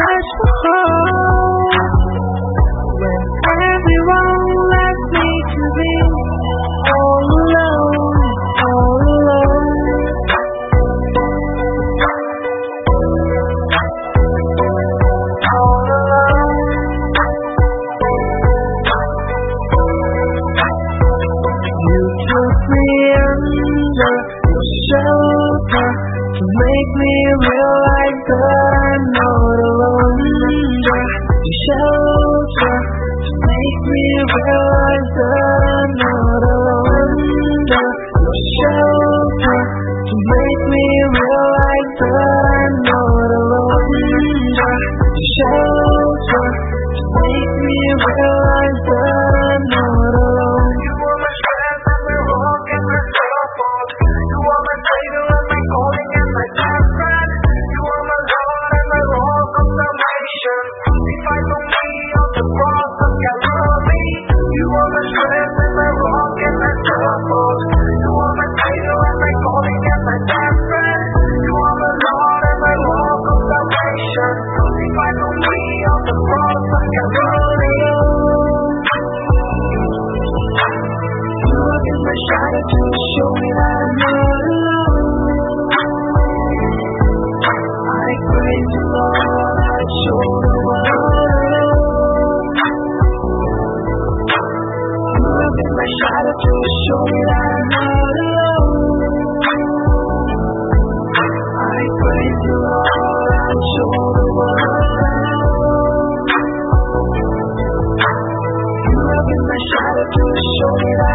search for hope when everyone left me to be all alone, all alone. All alone. You took me under your shelter to make me realize that I'm not alone. Your shelter to make me realize that I'm not alone. Your shelter to make me realize that I'm not alone. Your shelter to make me realize that I'm not alone. You are my strength and my rock and my support. You are my savior and my calling and my best friend. You are my Lord and my rock of salvation. Crucified for me on the cross of Calvary. You are my strength and my rock and my support. You are my savior and my calling and my best friend. You are my Lord and my rock of salvation. Crucified for me on the cross of Calvary. You have been my shadow to show me that I'm not alone. I praise you, Lord, I show the world. You have been my shadow to show me that I'm not alone. I praise you, Lord, I show the world. You have been my shadow to show me that